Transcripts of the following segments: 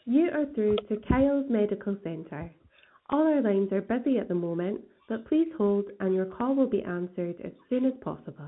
You are through to Kyle's Medical Centre. All our lines are busy at the moment, but please hold and your call will be answered as soon as possible.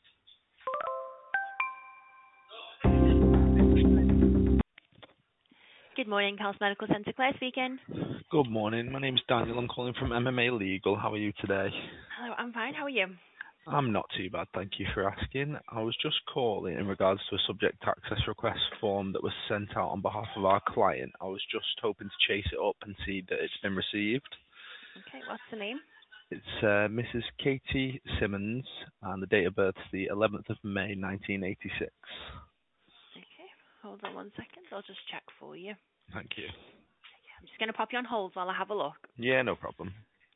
Good morning, Kyle's Medical Centre. Claire speaking. Good morning. My name's Daniel. I'm calling from MMA Legal. How are you today? Hello, I'm fine. How are you? I'm not too bad, thank you for asking. I was just calling in regards to a subject access request form that was sent out on behalf of our client. I was just hoping to chase it up and see that it's been received. Okay, what's the name? It's Mrs. Katie Simmons, and the date of birth is the 11th of May, 1986. Okay, hold on 1 second. I'll just check for you. Thank you. I'm just going to pop you on hold while I have a look. Yeah, no problem.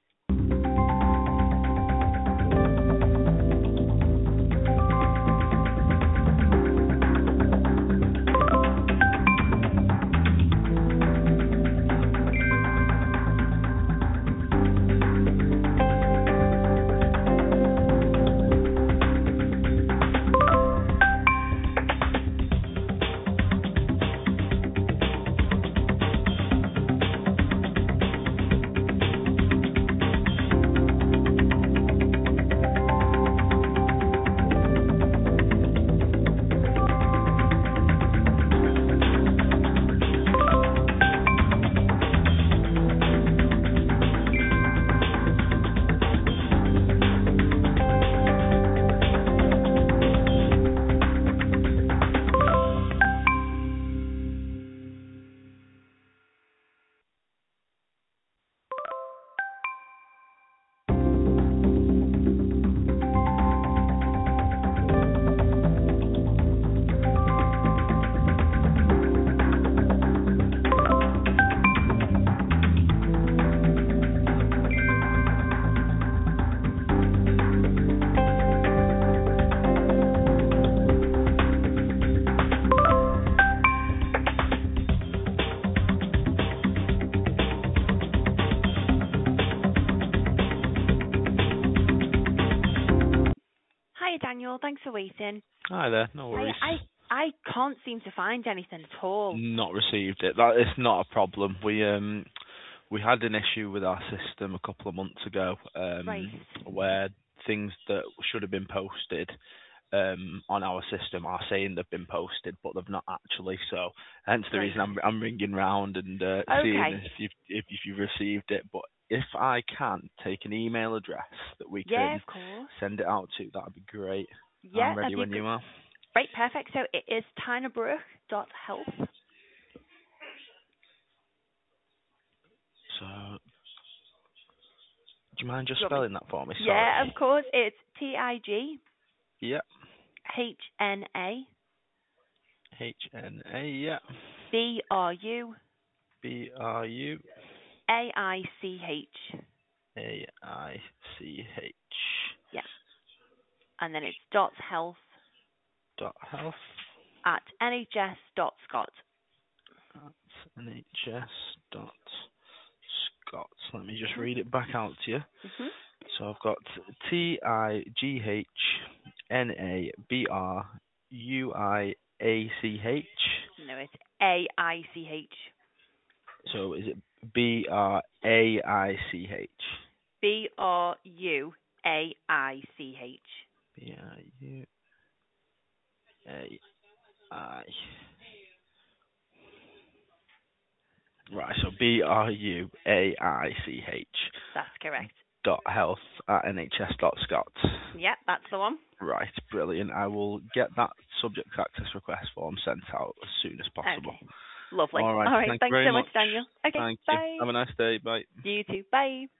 Hi, Daniel. Thanks for waiting. Hi there, no worries. I can't seem to find anything at all. Not received it. That is not a problem. We had an issue with our system a couple of months ago, Right. where things that should have been posted on our system are saying they've been posted, but they've not actually. So, hence the Right. reason I'm ringing round and seeing if you've received it. But if I can take an email address that we Yeah, can of course. send it out to, that'd be great. Yeah, I'm that'd ready be when good. you are. Right, perfect. So it is tynabrook.health. So, do you mind just Do you want me? spelling that for me? Sorry. Yeah, of course. It's TIGHNA Yep. HNA. Yep. BRU BRU. AICH. AICH. Yeah. And then it's .health .health at nhs.scot. at nhs.scot. Let me just read it back out to you. Mhm. So I've got TIGHNABRUIACH. No, it's AICH. So is it BRAICH? BRUAICH. BRUAI. Right, so BRUAICH That's correct. .health at nhs.scot. Yep, that's the one. Right, brilliant. I will get that subject access request form sent out as soon as possible. Okay. Lovely. All right, All right. thank you Thanks very so much, much. Daniel. Okay. Thank you. Bye. Have a nice day. Bye. You too. Bye.